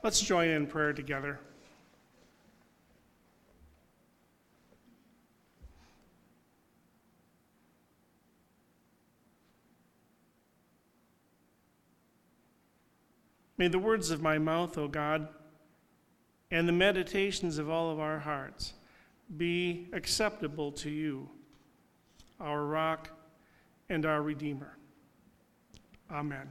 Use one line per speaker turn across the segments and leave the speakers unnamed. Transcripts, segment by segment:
Let's join in prayer together. May the words of my mouth, O God, and the meditations of all of our hearts be acceptable to you, our rock and our Redeemer. Amen.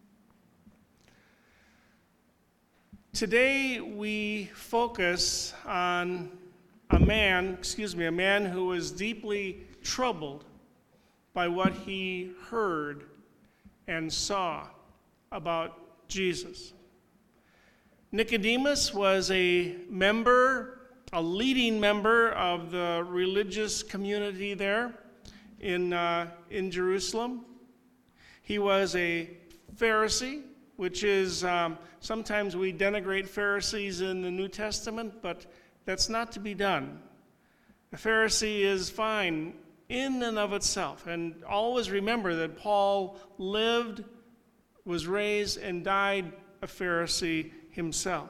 Today we focus on a man who was deeply troubled by what he heard and saw about Jesus. Nicodemus was a leading member of the religious community there in Jerusalem. He was a Pharisee, which is, sometimes we denigrate Pharisees in the New Testament, but that's not to be done. A Pharisee is fine in and of itself. And always remember that Paul lived, was raised, and died a Pharisee himself.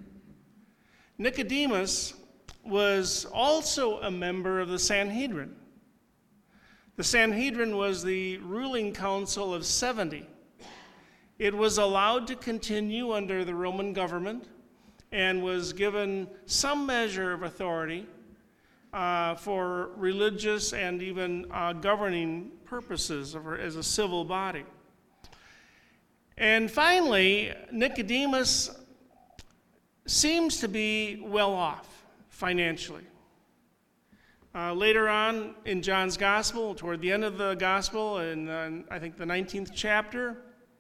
Nicodemus was also a member of the Sanhedrin. The Sanhedrin was the ruling council of 70. It was allowed to continue under the Roman government and was given some measure of authority for religious and even governing purposes as a civil body. And finally, Nicodemus seems to be well off financially. Later on in John's Gospel, toward the end of the Gospel, in I think the 19th chapter,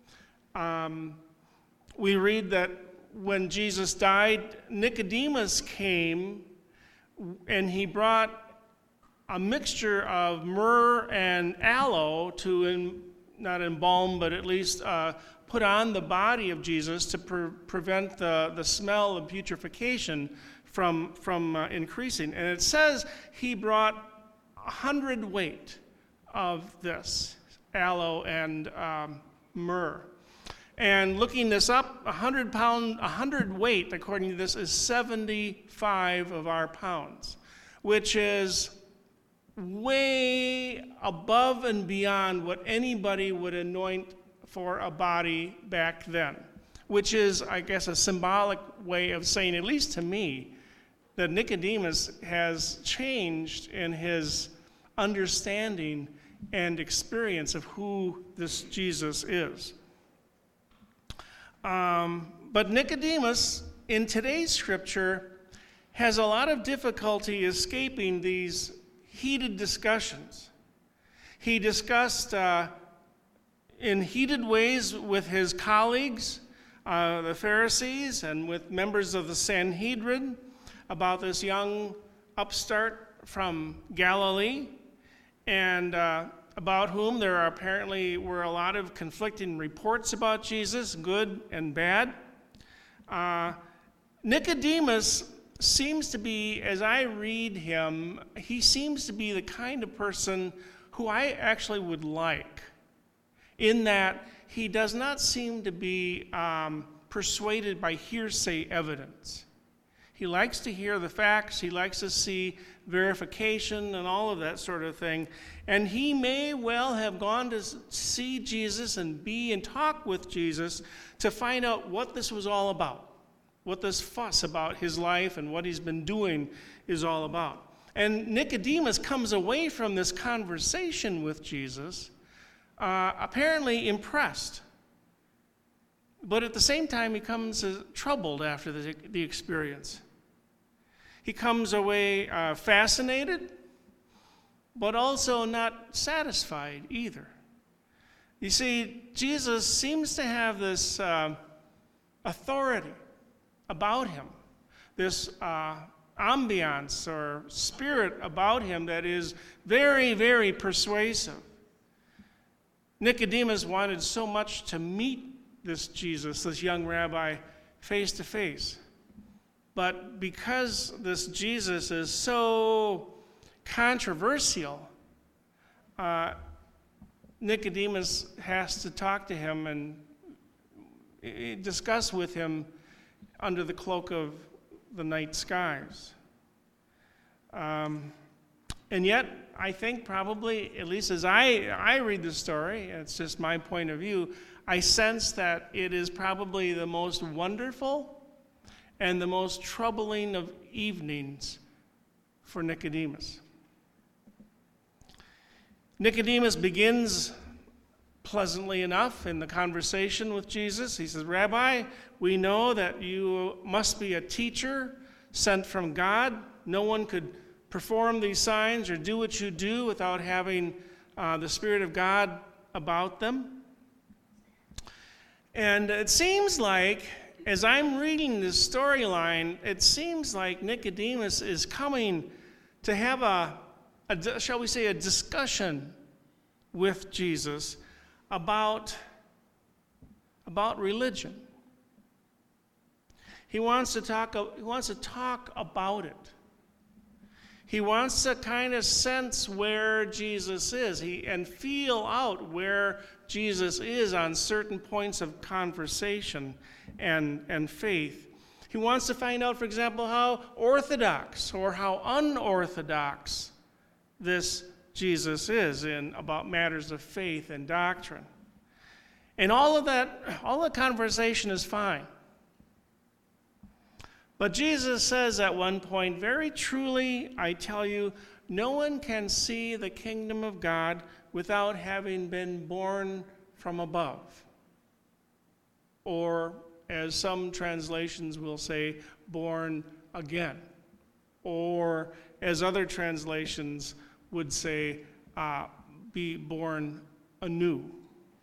we read that when Jesus died, Nicodemus came and he brought a mixture of myrrh and aloe to, not embalm, but at least put on the body of Jesus to prevent the smell of putrefaction from increasing. And it says he brought 100 weight of this aloe and myrrh. And looking this up, 100 weight, according to this, is 75 of our pounds, which is way above and beyond what anybody would anoint for a body back then, which is, I guess, a symbolic way of saying, at least to me, that Nicodemus has changed in his understanding and experience of who this Jesus is. But Nicodemus, in today's scripture, has a lot of difficulty escaping these heated discussions. He discussed in heated ways with his colleagues, the Pharisees, and with members of the Sanhedrin about this young upstart from Galilee, and about whom there apparently were a lot of conflicting reports about Jesus, good and bad. Nicodemus seems to be, as I read him, he seems to be the kind of person who I actually would like, in that he does not seem to be persuaded by hearsay evidence. He likes to hear the facts, he likes to see verification and all of that sort of thing. And he may well have gone to see Jesus and be and talk with Jesus to find out what this was all about, what this fuss about his life and what he's been doing is all about. And Nicodemus comes away from this conversation with Jesus apparently impressed. But at the same time, he comes troubled after the experience. He comes away fascinated, but also not satisfied either. You see, Jesus seems to have this authority about him, this ambiance or spirit about him that is very, very persuasive. Nicodemus wanted so much to meet this Jesus, this young rabbi, face to face. But because this Jesus is so controversial, Nicodemus has to talk to him and discuss with him under the cloak of the night skies. And yet, I think probably, at least as I read the story, it's just my point of view, I sense that it is probably the most wonderful and the most troubling of evenings for Nicodemus. Nicodemus begins pleasantly enough in the conversation with Jesus. He says, "Rabbi, we know that you must be a teacher sent from God. No one could perform these signs or do what you do without having the Spirit of God about them." And it seems like, as I'm reading this storyline, it seems like Nicodemus is coming to have shall we say, a discussion with Jesus about religion. He wants to talk about it. He wants to kind of sense where Jesus is and feel out where Jesus is on certain points of conversation and faith. He wants to find out, for example, how orthodox or how unorthodox this Jesus is about matters of faith and doctrine. And all the conversation is fine. But Jesus says at one point, "Very truly, I tell you, no one can see the kingdom of God without having been born from above." Or, as some translations will say, born again. Or, as other translations would say, be born anew.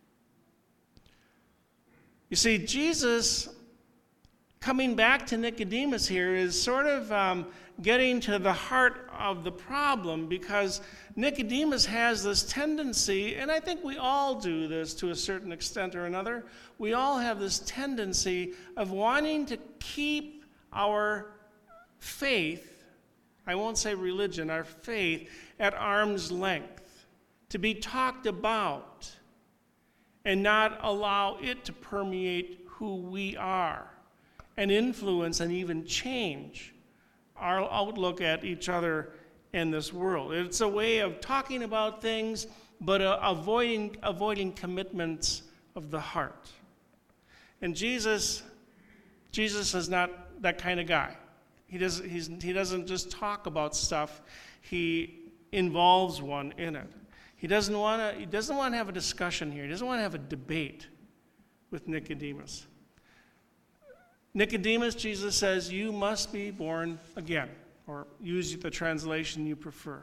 You see, Jesus coming back to Nicodemus here is sort of getting to the heart of the problem, because Nicodemus has this tendency, and I think we all do this to a certain extent or another, we all have this tendency of wanting to keep our faith, I won't say religion, our faith, at arm's length, to be talked about and not allow it to permeate who we are and influence and even change our outlook at each other in this world. It's a way of talking about things, but avoiding commitments of the heart. And Jesus is not that kind of guy. He doesn't just talk about stuff. He involves one in it. He doesn't want to have a discussion here. He doesn't want to have a debate with Nicodemus. Nicodemus, Jesus says, you must be born again, or use the translation you prefer.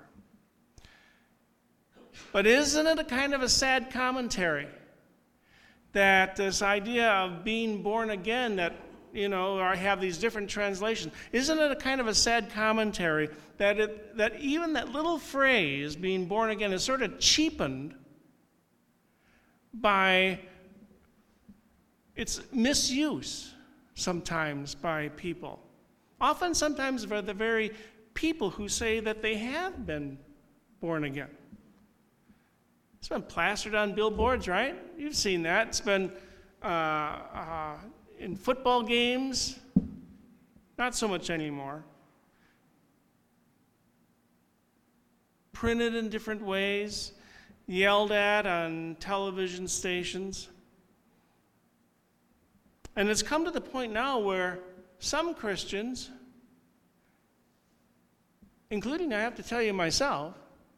But isn't it a kind of a sad commentary that this idea of being born again, that, I have these different translations, isn't it a kind of a sad commentary that even that little phrase, being born again, is sort of cheapened by its misuse sometimes by people. Often, sometimes by the very people who say that they have been born again. It's been plastered on billboards, right? You've seen that. It's been in football games, not so much anymore. Printed in different ways, yelled at on television stations. And it's come to the point now where some Christians, including, I have to tell you, myself,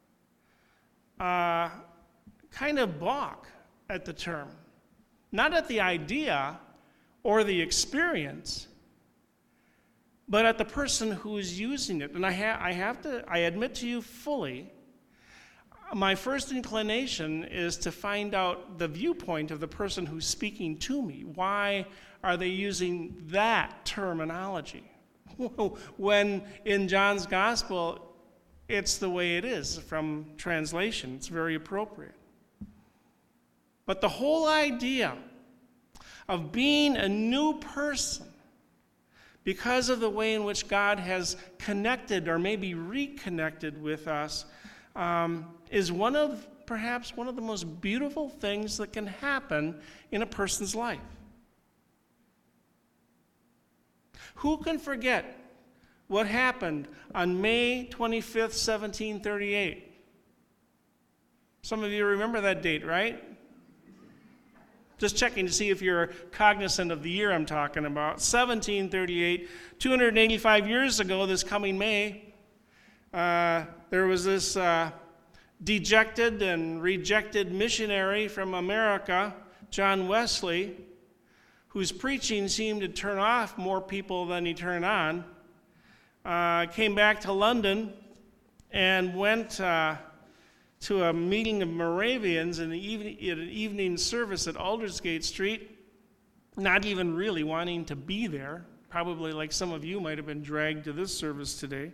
kind of balk at the term. Not at the idea or the experience, but at the person who is using it. And I admit to you fully, my first inclination is to find out the viewpoint of the person who's speaking to me. Why are they using that terminology? When in John's gospel, it's the way it is from translation. It's very appropriate. But the whole idea of being a new person because of the way in which God has connected or maybe reconnected with us is perhaps one of the most beautiful things that can happen in a person's life. Who can forget what happened on May 25th, 1738? Some of you remember that date, right? Just checking to see if you're cognizant of the year I'm talking about. 1738, 285 years ago, this coming May, there was this dejected and rejected missionary from America, John Wesley, whose preaching seemed to turn off more people than he turned on, came back to London and went to a meeting of Moravians in an evening service at Aldersgate Street, not even really wanting to be there, probably like some of you might have been dragged to this service today.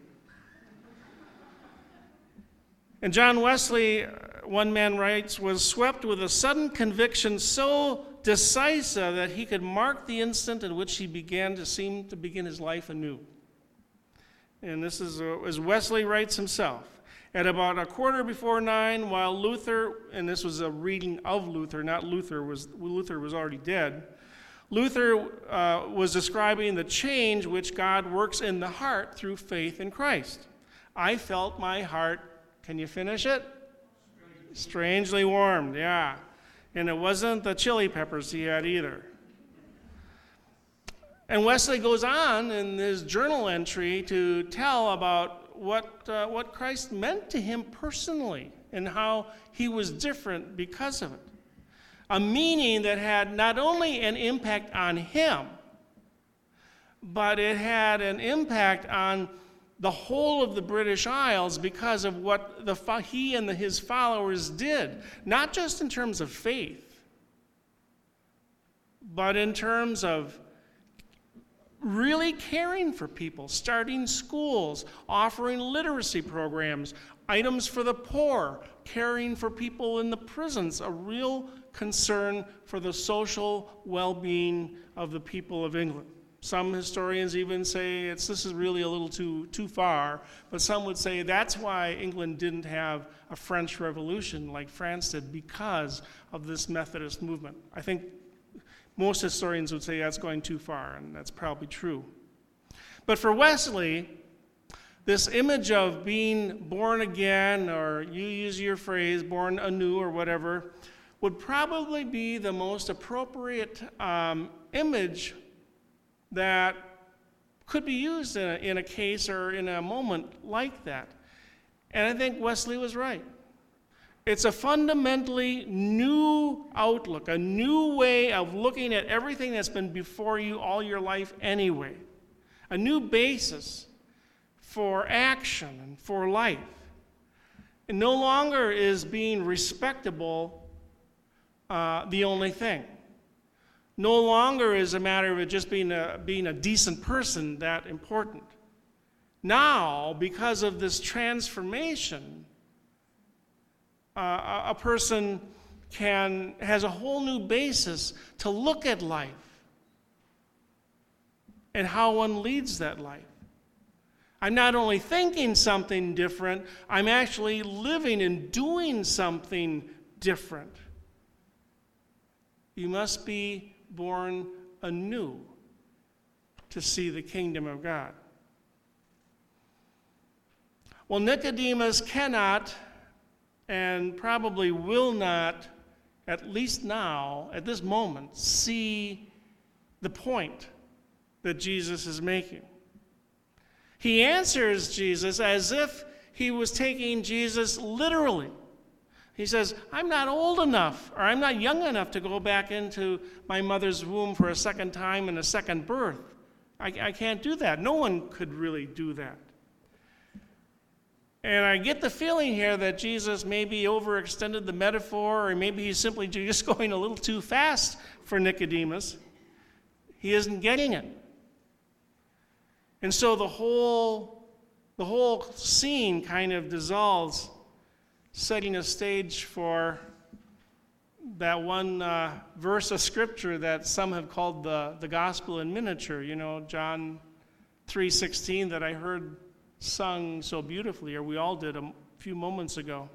And John Wesley, one man writes, was swept with a sudden conviction so decisive that he could mark the instant in which he began to seem to begin his life anew. And this is, as Wesley writes himself, at about 9:15, while Luther, and this was a reading of Luther, not Luther was already dead. Luther was describing the change which God works in the heart through faith in Christ. I felt my heart, can you finish it? Strangely warmed, yeah. And it wasn't the chili peppers he had either. And Wesley goes on in his journal entry to tell about what Christ meant to him personally and how he was different because of it. A meaning that had not only an impact on him, but it had an impact on the whole of the British Isles because of what he and his followers did, not just in terms of faith, but in terms of really caring for people, starting schools, offering literacy programs, items for the poor, caring for people in the prisons, a real concern for the social well-being of the people of England. Some historians even say this is really a little too far, but some would say that's why England didn't have a French Revolution like France did, because of this Methodist movement. I think most historians would say that's going too far, and that's probably true. But for Wesley, this image of being born again, or you use your phrase, born anew or whatever, would probably be the most appropriate image that could be used in a case or in a moment like that. And I think Wesley was right. It's a fundamentally new outlook, a new way of looking at everything that's been before you all your life anyway. A new basis for action and for life. And no longer is being respectable the only thing. No longer is a matter of it just being a decent person that important. Now, because of this transformation, a person has a whole new basis to look at life and how one leads that life. I'm not only thinking something different, I'm actually living and doing something different. You must be born anew to see the kingdom of God. Well, Nicodemus cannot and probably will not, at least now, at this moment, see the point that Jesus is making. He answers Jesus as if he was taking Jesus literally. He says, I'm not old enough, or I'm not young enough to go back into my mother's womb for a second time and a second birth. I can't do that. No one could really do that. And I get the feeling here that Jesus maybe overextended the metaphor, or maybe he's simply just going a little too fast for Nicodemus. He isn't getting it. And so the whole scene kind of dissolves, setting a stage for that one verse of Scripture that some have called the gospel in miniature. You know, John 3:16 that I heard sung so beautifully, or we all did a few moments ago.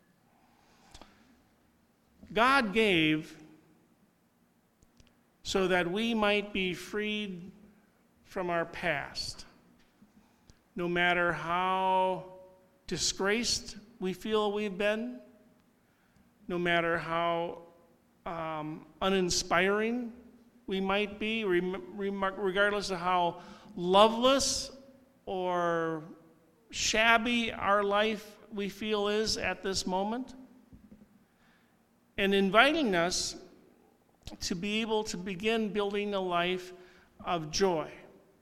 God gave so that we might be freed from our past, no matter how disgraced we feel we've been, no matter how uninspiring we might be, regardless of how loveless or shabby our life we feel is at this moment, and inviting us to be able to begin building a life of joy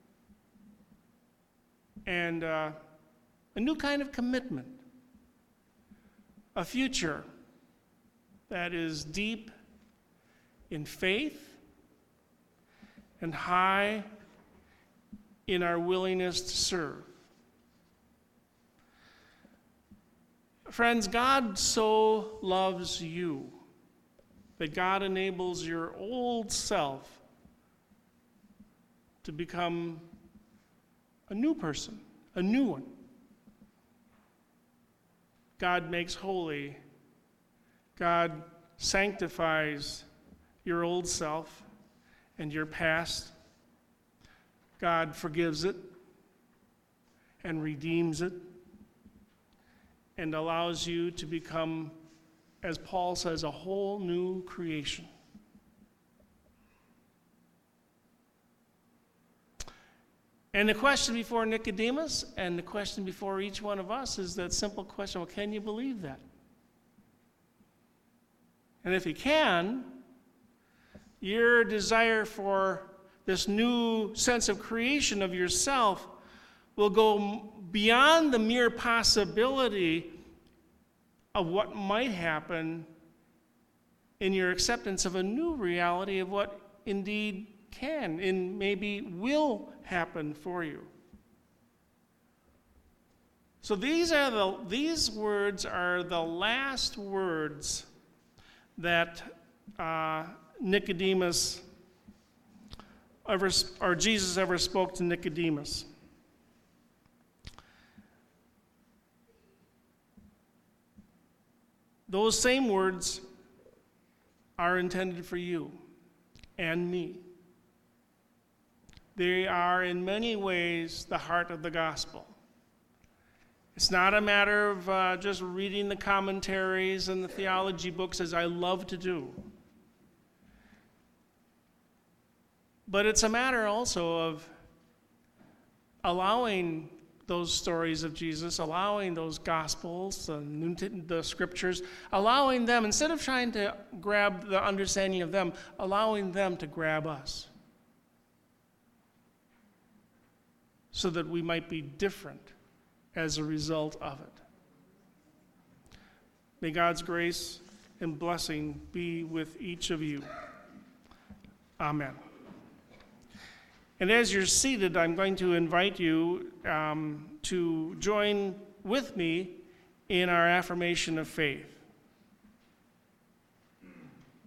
and a new kind of commitment, a future that is deep in faith and high in our willingness to serve. Friends, God so loves you that God enables your old self to become a new person, a new one. God makes holy. God sanctifies your old self and your past. God forgives it and redeems it and allows you to become, as Paul says, a whole new creation. And the question before Nicodemus and the question before each one of us is that simple question, well, can you believe that? And if you can, your desire for this new sense of creation of yourself will go beyond the mere possibility of what might happen in your acceptance of a new reality of what indeed can and maybe will happen for you. So these words are the last words that Nicodemus or Jesus ever spoke to Nicodemus. Those same words are intended for you and me. They are in many ways the heart of the gospel. It's not a matter of just reading the commentaries and the theology books, as I love to do. But it's a matter also of allowing those stories of Jesus, allowing those gospels, the scriptures, allowing them, instead of trying to grab the understanding of them, allowing them to grab us so that we might be different as a result of it. May God's grace and blessing be with each of you. Amen. And as you're seated, I'm going to invite you to join with me in our affirmation of faith.